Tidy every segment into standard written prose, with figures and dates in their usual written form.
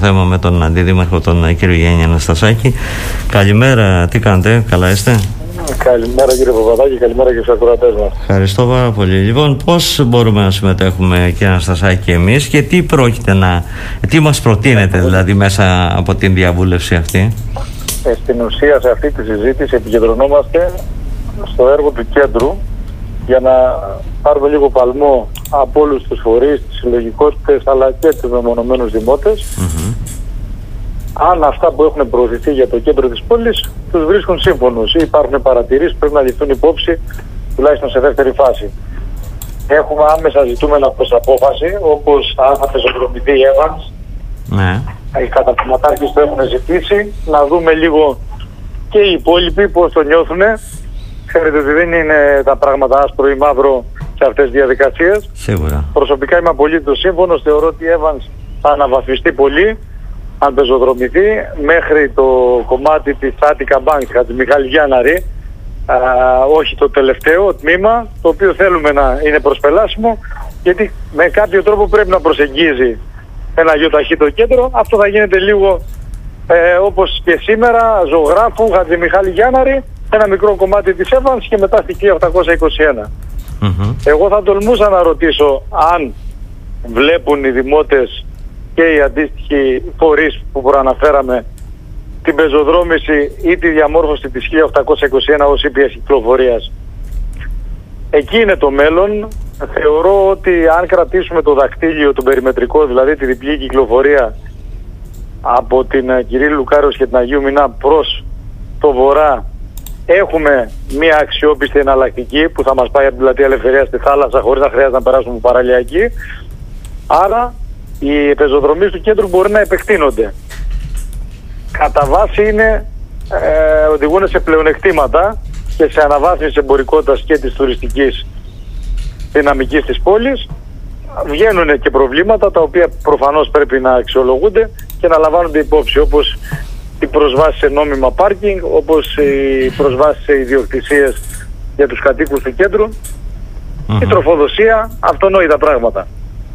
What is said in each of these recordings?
θέμα με τον Αντιδήμαρχο, τον κύριο Γιάννη Αναστασάκη. Καλημέρα, τι κάνετε, καλά είστε? Καλημέρα κύριε Παπαδάκη, καλημέρα και στους ακροατές μας. Ευχαριστώ πάρα πολύ. Λοιπόν, πώς μπορούμε να συμμετέχουμε, κύριε Αναστασάκη, εμείς και τι μας προτείνετε δηλαδή μέσα από την διαβούλευση αυτή? Στην ουσία σε αυτή τη συζήτηση επικεντρωνόμαστε στο έργο του κέντρου για να πάρουμε λίγο παλμό από όλους τους φορείς, τις συλλογικότητες αλλά και τους μεμονωμένους δημότες. Αν αυτά που έχουν προωθηθεί για το κέντρο της πόλης τους βρίσκουν σύμφωνος ή υπάρχουν παρατηρήσεις που πρέπει να ληφθούν υπόψη τουλάχιστον σε δεύτερη φάση. Έχουμε άμεσα ζητούμενα προς απόφαση, όπως αν θα πεζοδρομηθεί η Evans. Ναι. Οι καταπληματάρχες το έχουν ζητήσει, να δούμε λίγο και οι υπόλοιποι πώς το νιώθουν. Ξέρετε ότι δεν είναι τα πράγματα άσπρο ή μαύρο σε αυτές τις διαδικασίες. Σίγουρα. Προσωπικά είμαι απολύτως σύμφωνος, θεωρώ ότι η Evans θα αναβαθμιστεί πολύ αν πεζοδρομηθεί μέχρι το κομμάτι της Attica Bank, της Μιχάλη Γιάνναρη, όχι το τελευταίο τμήμα, το οποίο θέλουμε να είναι προσπελάσιμο, γιατί με κάποιο τρόπο πρέπει να προσεγγίζει ένα γιοταχή κέντρο. Αυτό θα γίνεται λίγο όπως και σήμερα, Ζωγράφου, Χατζημιχάλη Γιάνναρη, ένα μικρό κομμάτι της Evans και μετά στη 1821. Εγώ θα τολμούσα να ρωτήσω αν βλέπουν οι δημότες και οι αντίστοιχοι φορείς που προαναφέραμε την πεζοδρόμηση ή τη διαμόρφωση της 1821 ως ήπιας κυκλοφορίας. Εκεί είναι το μέλλον. Θεωρώ ότι αν κρατήσουμε το δακτύλιο, τον περιμετρικό, δηλαδή τη διπλή κυκλοφορία από την Κυρίλου Λουκάριος και την Αγίου Μινά προς το βορρά, έχουμε μια αξιόπιστη εναλλακτική που θα μας πάει από την Πλατεία Ελευθερίας στη θάλασσα χωρίς να χρειάζεται να περάσουμε από παραλιακή. Άρα οι πεζοδρομίες του κέντρου μπορεί να επεκτείνονται. Κατά βάση οδηγούν σε πλεονεκτήματα και σε αναβάθμιση εμπορικότητας και της τουριστικής δυναμικής της πόλης. Βγαίνουν και προβλήματα τα οποία προφανώς πρέπει να αξιολογούνται και να λαμβάνονται υπόψη, όπως η προσβάση σε νόμιμα πάρκινγκ, όπως η προσβάση σε ιδιοκτησίες για τους κατοίκους του κέντρου, η τροφοδοσία, αυτονόητα πράγματα.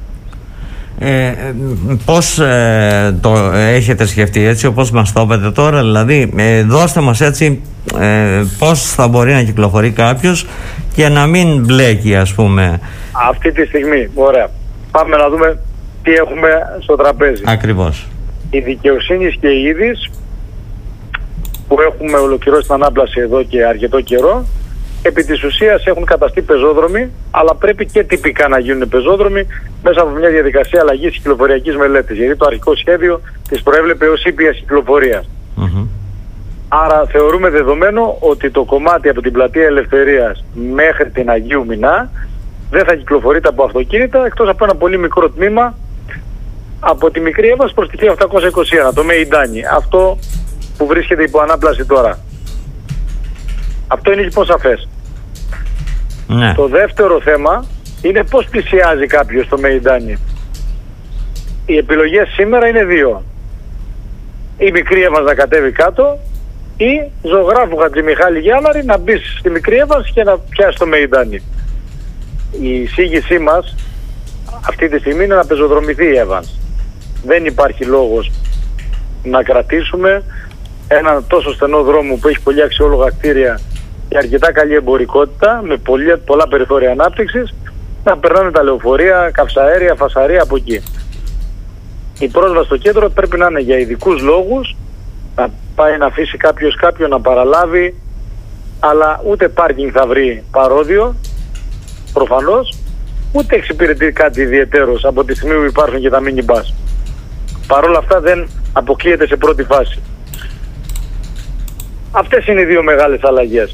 Πώς το έχετε σκεφτεί έτσι όπως μας το είπατε τώρα, δηλαδή δώστε μας έτσι πώς θα μπορεί να κυκλοφορεί κάποιος και να μην μπλέκει, ας πούμε. Αυτή τη στιγμή, ωραία. Πάμε να δούμε τι έχουμε στο τραπέζι. Ακριβώς. Η δικαιοσύνη και η είδης που έχουμε ολοκληρώσει την ανάπλαση εδώ και αρκετό καιρό, επί της ουσίας έχουν καταστεί πεζόδρομοι, αλλά πρέπει και τυπικά να γίνουν πεζόδρομοι μέσα από μια διαδικασία αλλαγής κυκλοφοριακής μελέτης, γιατί το αρχικό σχέδιο τις προέβλεπε ως ήπιας κυκλοφορίας. Άρα θεωρούμε δεδομένο ότι το κομμάτι από την Πλατεία Ελευθερίας μέχρι την Αγίου Μινά δεν θα κυκλοφορείται από αυτοκίνητα, εκτός από ένα πολύ μικρό τμήμα από τη Μικρή Εύβας προς τη 1821, το Μεϊντάνι, αυτό που βρίσκεται υπό ανάπλαση τώρα. Αυτό είναι λοιπόν σαφές. Ναι. Το δεύτερο θέμα είναι πώς πλησιάζει κάποιος στο Μεϊντάνι. Οι επιλογές σήμερα είναι δύο. Η Μικρή Εύβας να κατέβει κάτω ή Ζωγράφου Χατζημιχάλη Γιάνναρη να μπει στη Μικρή Εύβας και να πιάσει το Μεϊντάνι. Η εισήγησή μας αυτή τη στιγμή είναι να πεζοδρομηθεί η Evans. Δεν υπάρχει λόγος να κρατήσουμε έναν τόσο στενό δρόμο που έχει πολύ αξιόλογα κτίρια και αρκετά καλή εμπορικότητα με πολλά περιθώρια ανάπτυξης, να περνάνε τα λεωφορεία, καυσαέρια, φασαρία από εκεί. Η πρόσβαση στο κέντρο πρέπει να είναι για ειδικούς λόγους, να πάει να αφήσει κάποιος κάποιον να παραλάβει, αλλά ούτε πάρκινγκ θα βρει παρόδιο, προφανώς, ούτε εξυπηρετεί κάτι ιδιαιτέρως από τη στιγμή που υπάρχουν και τα mini bus. Παρ' όλα αυτά δεν αποκλείεται σε πρώτη φάση. Αυτές είναι οι δύο μεγάλες αλλαγές.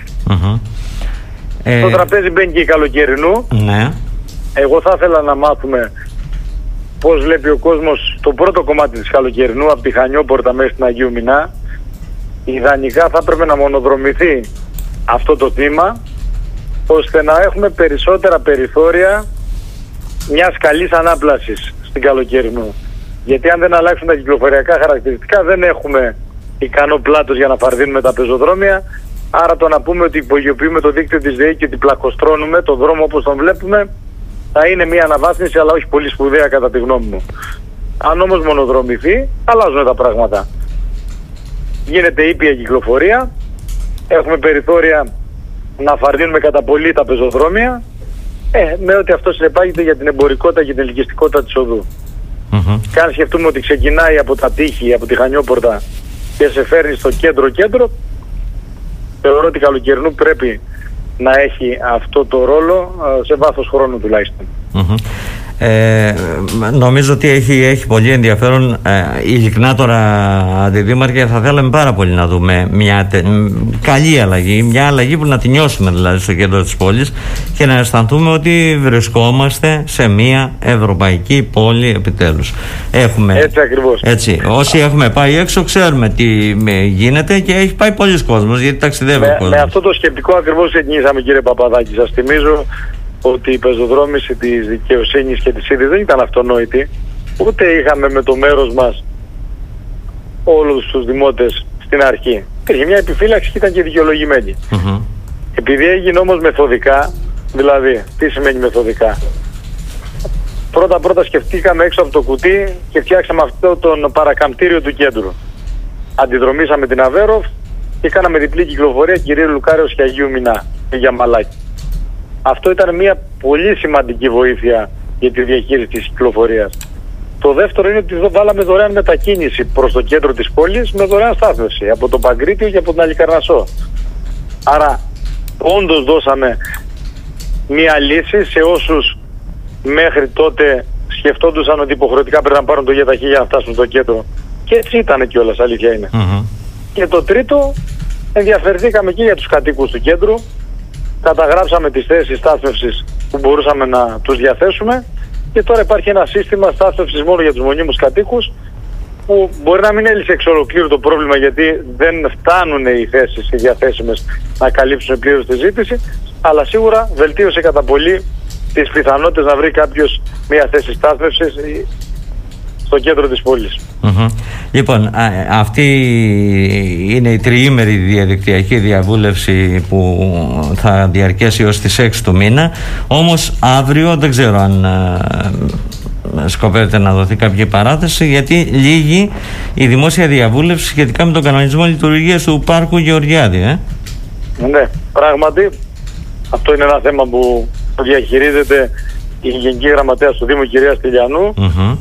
Στο τραπέζι μπαίνει και η καλοκαιρινού. Ναι. Εγώ θα ήθελα να μάθουμε πώς βλέπει ο κόσμος το πρώτο κομμάτι της καλοκαιρινού από τη Χανιόπορτα μέχρι την Αγίου Μινά. Ιδανικά θα έπρεπε να μονοδρομηθεί αυτό το τμήμα, ώστε να έχουμε περισσότερα περιθώρια μιας καλής ανάπλασης στην καλοκαιρινού. Γιατί αν δεν αλλάξουν τα κυκλοφοριακά χαρακτηριστικά δεν έχουμε ικανό πλάτος για να φαρδίνουμε τα πεζοδρόμια. Άρα το να πούμε ότι υπογειοποιούμε το δίκτυο της ΔΕΗ και ότι πλακοστρώνουμε τον δρόμο όπως τον βλέπουμε θα είναι μια αναβάθμιση, αλλά όχι πολύ σπουδαία κατά τη γνώμη μου. Αν όμως μονοδρομηθεί, αλλάζουν τα πράγματα. Γίνεται ήπια κυκλοφορία, έχουμε περιθώρια να φαρδίνουμε κατά πολύ τα πεζοδρόμια, με ό,τι αυτό συνεπάγεται για την εμπορικότητα και την ελκυστικότητα της οδού. Και αν σκεφτούμε ότι ξεκινάει από τα τείχη, από τη Χανιόπορτα και σε φέρνει στο κέντρο, θεωρώ ότι καλοκαιρινού πρέπει να έχει αυτό το ρόλο σε βάθος χρόνου τουλάχιστον. Νομίζω ότι έχει πολύ ενδιαφέρον. Ειλικρινά τώρα, Αντιδήμαρχε, θα θέλαμε πάρα πολύ να δούμε μια καλή αλλαγή, μια αλλαγή που να τη νιώσουμε δηλαδή στο κέντρο της πόλης και να αισθανθούμε ότι βρισκόμαστε σε μια ευρωπαϊκή πόλη επιτέλους. Έτσι ακριβώς. Έτσι, όσοι έχουμε πάει έξω ξέρουμε τι γίνεται και έχει πάει πολλοί κόσμος, γιατί ταξιδεύει ο κόσμος. Με αυτό το σκεπτικό ακριβώς ξεκινήσαμε, κύριε Παπαδάκη. Σας θυμίζω ότι η πεζοδρόμηση της δικαιοσύνης και της ίδιας δεν ήταν αυτονόητη, ούτε είχαμε με το μέρος μας όλους τους δημότες στην αρχή. Υπήρχε μια επιφύλαξη και ήταν και δικαιολογημένη. Επειδή έγινε όμως μεθοδικά, δηλαδή, τι σημαίνει μεθοδικά? Πρώτα σκεφτήκαμε έξω από το κουτί και φτιάξαμε αυτό τον παρακαμπτήριο του κέντρου. Αντιδρομήσαμε την Αβέροφ και κάναμε διπλή κυκλοφορία Κυρίου Λουκάρεως και Αγίου Μινά για Μαλάκι. Αυτό ήταν μια πολύ σημαντική βοήθεια για τη διαχείριση της κυκλοφορίας. Το δεύτερο είναι ότι βάλαμε δωρεάν μετακίνηση προς το κέντρο της πόλης με δωρεάν στάθμευση από το Παγκρίτιο και από την Αλικαρνασσό. Άρα όντως δώσαμε μια λύση σε όσους μέχρι τότε σκεφτόντουσαν ότι υποχρεωτικά πρέπει να πάρουν το ΙΕΤΑΧΗ για να φτάσουν στο κέντρο. Και έτσι ήταν κιόλας, αλήθεια είναι. Και το τρίτο, ενδιαφερθήκαμε και για τους κατοίκους του κέντρου. Καταγράψαμε τις θέσεις στάθμευσης που μπορούσαμε να τους διαθέσουμε και τώρα υπάρχει ένα σύστημα στάθμευσης μόνο για τους μονίμους κατοίκους που μπορεί να μην έλυσε εξ ολοκλήρου το πρόβλημα, γιατί δεν φτάνουν οι θέσεις οι διαθέσιμες να καλύψουν πλήρως τη ζήτηση, αλλά σίγουρα βελτίωσε κατά πολύ τις πιθανότητες να βρει κάποιος μια θέση στάθμευσης στο κέντρο της πόλης. Λοιπόν, αυτή είναι η τριήμερη διαδικτυακή διαβούλευση που θα διαρκέσει ως τις 6 του μήνα. Όμως αύριο δεν ξέρω αν σκοπεύετε να δοθεί κάποια παράταση, γιατί λύγει η δημόσια διαβούλευση σχετικά με τον κανονισμό λειτουργίας του πάρκου Γεωργιάδη. Ναι, πράγματι αυτό είναι ένα θέμα που διαχειρίζεται η Γενική Γραμματέας του Δήμου, κυρία Στυλιανού.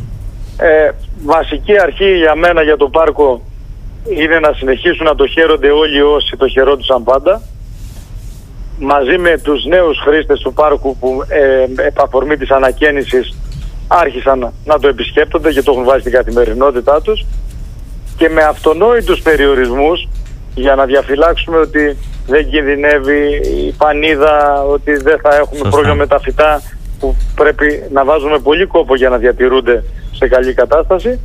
Βασική αρχή για μένα για το πάρκο είναι να συνεχίσουν να το χαίρονται όλοι όσοι το χαιρόντουσαν πάντα, μαζί με τους νέους χρήστες του πάρκου που επ' αφορμή της ανακαίνησης άρχισαν να το επισκέπτονται και το έχουν βάλει στην καθημερινότητά τους, και με αυτονόητους περιορισμούς για να διαφυλάξουμε ότι δεν κινδυνεύει η πανίδα, ότι δεν θα έχουμε πρόβλημα με τα φυτά που πρέπει να βάζουμε πολύ κόπο για να διατηρούνται σε καλή κατάσταση.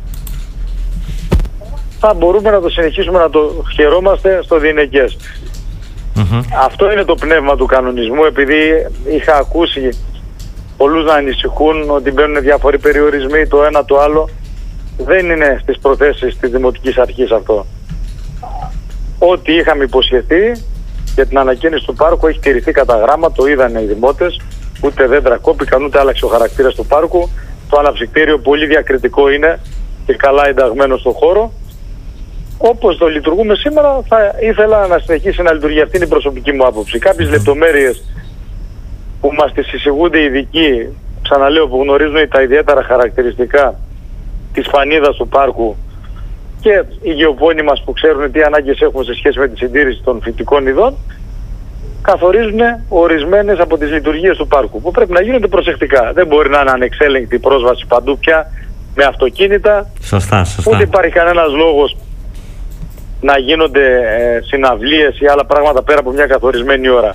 Θα μπορούμε να το συνεχίσουμε να το χαιρόμαστε στο διενεκές. Αυτό είναι το πνεύμα του κανονισμού, επειδή είχα ακούσει πολλούς να ανησυχούν ότι μπαίνουν διάφοροι περιορισμοί, το ένα το άλλο. Δεν είναι στις προθέσεις της Δημοτικής Αρχής αυτό. Ό,τι είχαμε υποσχεθεί για την ανακαίνιση του πάρκου έχει τηρηθεί κατά γράμμα, το είδανε οι δημότες, ούτε δέντρα κόπηκαν, ούτε άλλαξε ο χαρακτήρας του πάρκου. Το αναψυκτήριο πολύ διακριτικό είναι και καλά ενταγμένο στον χώρο. Όπως το λειτουργούμε σήμερα, θα ήθελα να συνεχίσει να λειτουργεί. Αυτή είναι η προσωπική μου άποψη. Κάποιες λεπτομέρειες που μας τις εισηγούνται οι ειδικοί, ξαναλέω, που γνωρίζουν τα ιδιαίτερα χαρακτηριστικά της πανίδας του πάρκου, και οι γεωπόνοι μας που ξέρουν τι ανάγκες έχουν σε σχέση με τη συντήρηση των φυτικών ειδών, καθορίζουν ορισμένες από τις λειτουργίες του πάρκου που πρέπει να γίνονται προσεκτικά. Δεν μπορεί να είναι ανεξέλεγκτη πρόσβαση παντού πια με αυτοκίνητα. Σωστά. Ούτε υπάρχει κανένας λόγος να γίνονται συναυλίες ή άλλα πράγματα πέρα από μια καθορισμένη ώρα.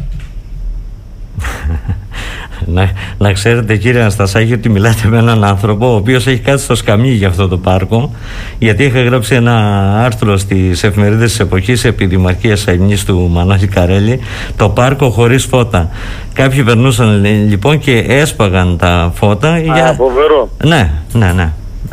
Να ξέρετε, κύριε Αναστασάκη, ότι μιλάτε με έναν άνθρωπο ο οποίος έχει κάτσει στο σκαμί για αυτό το πάρκο, γιατί είχα γράψει ένα άρθρο στις εφημερίδες της εποχής επί Δημαρχίας Ελληνής του Μανώλη Καρέλη, το πάρκο χωρίς φώτα. Κάποιοι περνούσαν λοιπόν και έσπαγαν τα φώτα. Φοβερό. Ναι.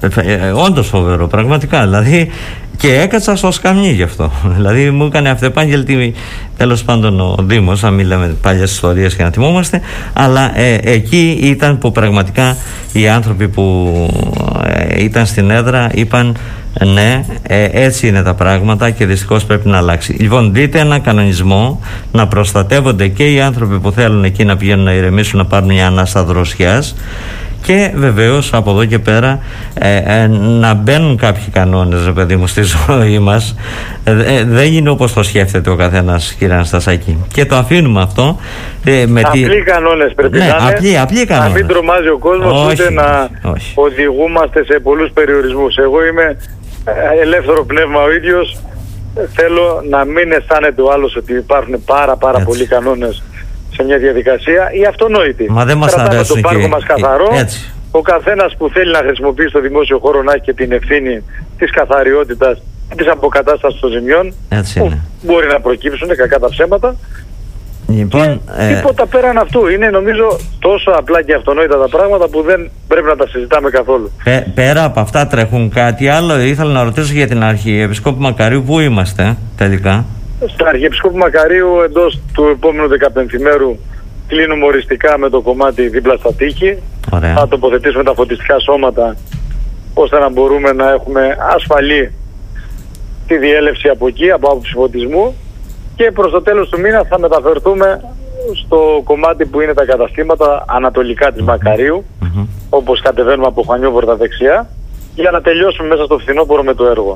Όντως φοβερό, πραγματικά. Δηλαδή, και έκατσα στο σκαμνί γι' αυτό. Δηλαδή, μου έκανε αυτεπάγγελτη, τέλος πάντων, ο Δήμος, αν μιλάμε παλιές ιστορίες και να θυμόμαστε. Αλλά εκεί ήταν που πραγματικά οι άνθρωποι που ήταν στην έδρα είπαν ναι, έτσι είναι τα πράγματα και δυστυχώς πρέπει να αλλάξει. Λοιπόν, δείτε ένα κανονισμό να προστατεύονται και οι άνθρωποι που θέλουν εκεί να πηγαίνουν να ηρεμήσουν, να πάρουν μια ανάσα δροσιάς. Και βεβαίως από εδώ και πέρα να μπαίνουν κάποιοι κανόνες, ρε παιδί μου, στη ζωή μας. Δεν είναι όπως το σκέφτεται ο καθένας, κύριε Αναστασάκη. Και το αφήνουμε αυτό. Απλοί κανόνες πρέπει να είναι. Απλοί κανόνες. Να μην τρομάζει ο κόσμος, ούτε να οδηγούμαστε σε πολλούς περιορισμούς. Εγώ είμαι ελεύθερο πνεύμα ο ίδιος. Θέλω να μην αισθάνεται ο άλλος ότι υπάρχουν πάρα πολλοί κανόνες σε μια διαδικασία, ή αυτονόητη. Μα δεν μας κρατάμε αρέσει το πάρκο μας καθαρό. Έτσι. Ο καθένας που θέλει να χρησιμοποιήσει το δημόσιο χώρο να έχει και την ευθύνη της καθαριότητας, της αποκατάστασης των ζημιών, που μπορεί να προκύψουν, κακά τα ψέματα. Λοιπόν, και τίποτα πέραν αυτού. Είναι, νομίζω, τόσο απλά και αυτονόητα τα πράγματα που δεν πρέπει να τα συζητάμε καθόλου. Πέρα από αυτά τρέχουν κάτι άλλο? Ήθελα να ρωτήσω για την Αρχιεπισκόπου Μακαρίου. Πού είμαστε τελικά? Στην Αρχιεπισκόπου Μακαρίου, εντός του επόμενου 15μέρου, κλείνουμε οριστικά με το κομμάτι δίπλα στα τείχη. Ωραία. Θα τοποθετήσουμε τα φωτιστικά σώματα ώστε να μπορούμε να έχουμε ασφαλή τη διέλευση από εκεί, από άποψη φωτισμού, και προς το τέλος του μήνα θα μεταφερθούμε στο κομμάτι που είναι τα καταστήματα ανατολικά της Μακαρίου, όπως κατεβαίνουμε από Χανιώβορτα δεξιά, για να τελειώσουμε μέσα στο φθινόπωρο με το έργο.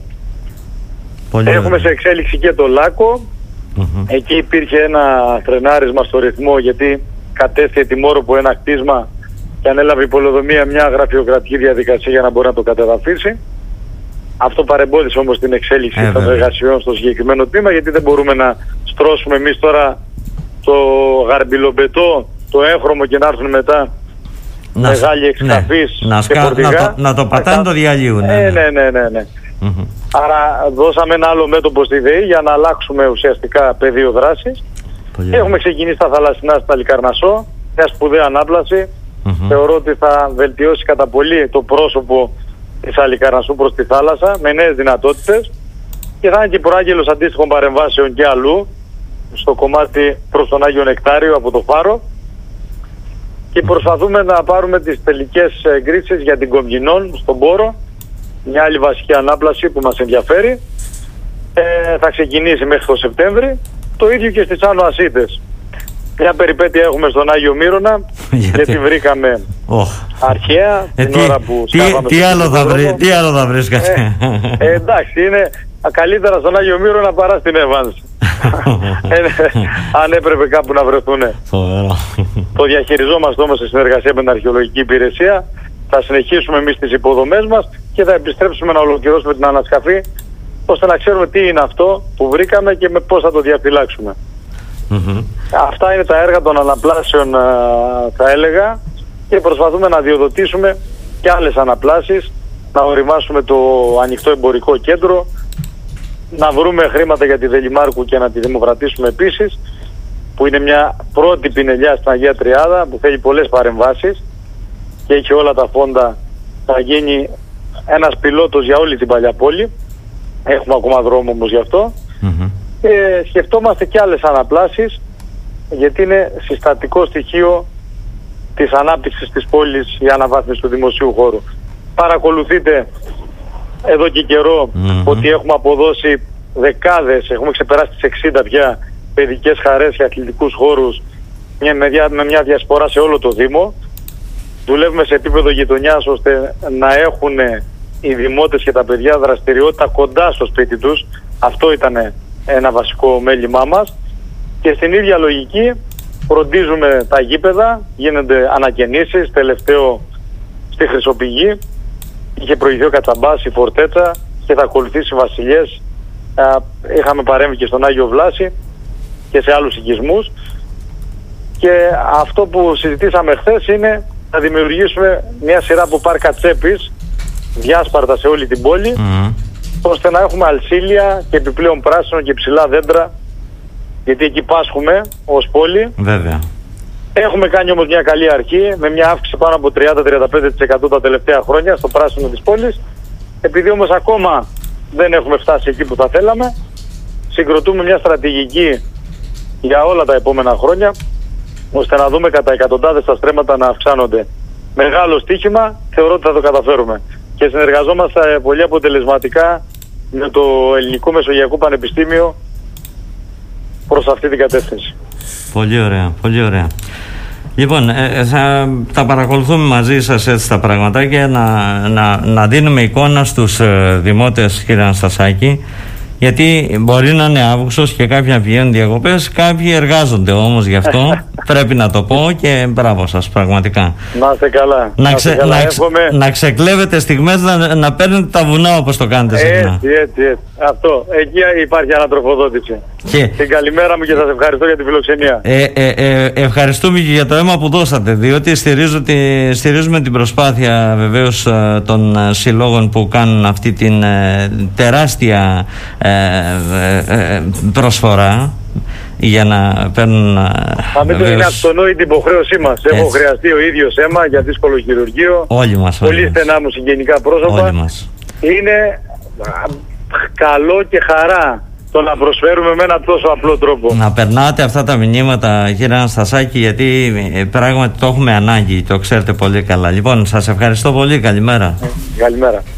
Έχουμε σε εξέλιξη και το Λάκκο. Εκεί υπήρχε ένα φρενάρισμα στο ρυθμό, γιατί κατέστη ετοιμόρροπο ένα κτίσμα και ανέλαβε η Πολεοδομία μια γραφειοκρατική διαδικασία για να μπορεί να το κατεδαφίσει. Αυτό παρεμπόδισε όμως την εξέλιξη των εργασιών στο συγκεκριμένο τμήμα, γιατί δεν μπορούμε να στρώσουμε εμείς τώρα το γαρμπιλομπετό, το έγχρωμο, και να έρθουν μετά μεγάλοι εξκαφείς και φορτηγά. Να το πατάνε το διαλύουν. Ναι. Άρα δώσαμε ένα άλλο μέτωπο στη ΔΕΗ για να αλλάξουμε ουσιαστικά πεδίο δράσης. Έχουμε ξεκινήσει στα θαλασσινά, στα Λικαρνασσό, μια σπουδαία ανάπλαση. Θεωρώ ότι θα βελτιώσει κατά πολύ το πρόσωπο της Αλικαρνασσού προς τη θάλασσα, με νέες δυνατότητες, και θα είναι και προάγγελος αντίστοιχων παρεμβάσεων και αλλού, στο κομμάτι προς τον Άγιο Νεκτάριο από το Φάρο, και προσπαθούμε να πάρουμε τις τελικές εγκρίσεις για την Κομγινών στον Πόρο, μια άλλη βασική ανάπλαση που μας ενδιαφέρει. Θα ξεκινήσει μέχρι το Σεπτέμβρη. Το ίδιο και στις Άνω Ασίτες. Μια περιπέτεια έχουμε στον Άγιο Μύρονα, γιατί βρήκαμε αρχαία την ώρα που σκάβαμε. Τι άλλο θα βρίσκατε? Εντάξει, είναι καλύτερα στον Άγιο Μύρονα παρά στην Evans. Αν έπρεπε κάπου να βρεθούν. Το διαχειριζόμαστε όμως σε συνεργασία με την Αρχαιολογική Υπηρεσία. Θα συνεχίσουμε εμείς τις υποδομές μας και θα επιστρέψουμε να ολοκληρώσουμε την ανασκαφή, ώστε να ξέρουμε τι είναι αυτό που βρήκαμε και με πώς θα το διαφυλάξουμε. Αυτά είναι τα έργα των αναπλάσεων, θα έλεγα, και προσπαθούμε να διοδοτήσουμε και άλλες αναπλάσεις, να οριμάσουμε το ανοιχτό εμπορικό κέντρο, να βρούμε χρήματα για τη Δελημάρκου και να τη δημοκρατήσουμε επίσης, που είναι μια πρώτη πινελιά στην Αγία Τριάδα που θέλει πολλές παρεμβάσεις και έχει όλα τα φόντα. Θα γίνει ένας πιλότος για όλη την παλιά πόλη. Έχουμε ακόμα δρόμο όμως γι' αυτό. Και σκεφτόμαστε και άλλες αναπλάσεις, γιατί είναι συστατικό στοιχείο της ανάπτυξης της πόλης η αναβάθμιση του δημοσίου χώρου. Παρακολουθείτε εδώ και καιρό ότι έχουμε αποδώσει δεκάδες, έχουμε ξεπεράσει τις 60 πια παιδικές χαρές και αθλητικούς χώρους, με μια διασπορά σε όλο το Δήμο. Δουλεύουμε σε επίπεδο γειτονιάς ώστε να έχουν οι δημότες και τα παιδιά δραστηριότητα κοντά στο σπίτι τους. Αυτό ήταν ένα βασικό μέλημά μας. Και στην ίδια λογική φροντίζουμε τα γήπεδα, γίνονται ανακαινήσεις. Τελευταίο στη Χρυσοπηγή είχε προηγηθεί ο Κατσαμπάς, η Φορτέτσα, και θα ακολουθήσει Βασιλιές. Είχαμε παρέμβει και στον Άγιο Βλάση και σε άλλους οικισμούς. Και αυτό που συζητήσαμε χθες είναι να δημιουργήσουμε μια σειρά από πάρκα τσέπης διάσπαρτα σε όλη την πόλη, ώστε να έχουμε αλσίλια και επιπλέον πράσινο και ψηλά δέντρα, γιατί εκεί πάσχουμε ως πόλη. Βέβαια. Έχουμε κάνει όμως μια καλή αρχή με μια αύξηση πάνω από 30-35% τα τελευταία χρόνια στο πράσινο της πόλης. Επειδή όμως ακόμα δεν έχουμε φτάσει εκεί που θα θέλαμε, συγκροτούμε μια στρατηγική για όλα τα επόμενα χρόνια, ώστε να δούμε κατά εκατοντάδες τα στρέμματα να αυξάνονται. Μεγάλο στοίχημα, θεωρώ ότι θα το καταφέρουμε. Και συνεργαζόμαστε πολύ αποτελεσματικά με το Ελληνικό Μεσογειακό Πανεπιστήμιο προς αυτή την κατεύθυνση. Πολύ ωραία, πολύ ωραία. Λοιπόν, θα τα παρακολουθούμε μαζί σας έτσι τα πραγματάκια, να δίνουμε εικόνα στους δημότες, κύριε Αναστασάκη, γιατί μπορεί να είναι Αύγουστος και κάποιοι να πηγαίνουν διακοπές, κάποιοι εργάζονται όμως γι' αυτό. Πρέπει να το πω και μπράβο σας, πραγματικά. Να είστε καλά. Να ξεκλέβετε στιγμές, να παίρνετε τα βουνά όπως το κάνετε συχνά. Έτσι. Αυτό. Εκεί υπάρχει ανατροφοδότηση. Την καλημέρα μου και σας ευχαριστώ για τη φιλοξενία. Ευχαριστούμε και για το αίμα που δώσατε, διότι στηρίζουμε την προσπάθεια βεβαίως των συλλόγων που κάνουν αυτή την τεράστια προσφορά για να παίρνουν. Θα μην το είναι αυτονόητη την υποχρέωσή μας. Έχω χρειαστεί ο ίδιος αίμα για δύσκολο χειρουργείο. Όλοι μας. Πολύ στενά μου συγγενικά πρόσωπα. Όλοι μας. Είναι καλό και χαρά το να προσφέρουμε με έναν τόσο απλό τρόπο. Να περνάτε αυτά τα μηνύματα, κύριε Αναστασάκη, γιατί πράγματι το έχουμε ανάγκη. Το ξέρετε πολύ καλά. Λοιπόν, σας ευχαριστώ πολύ. Καλημέρα. Καλημέρα.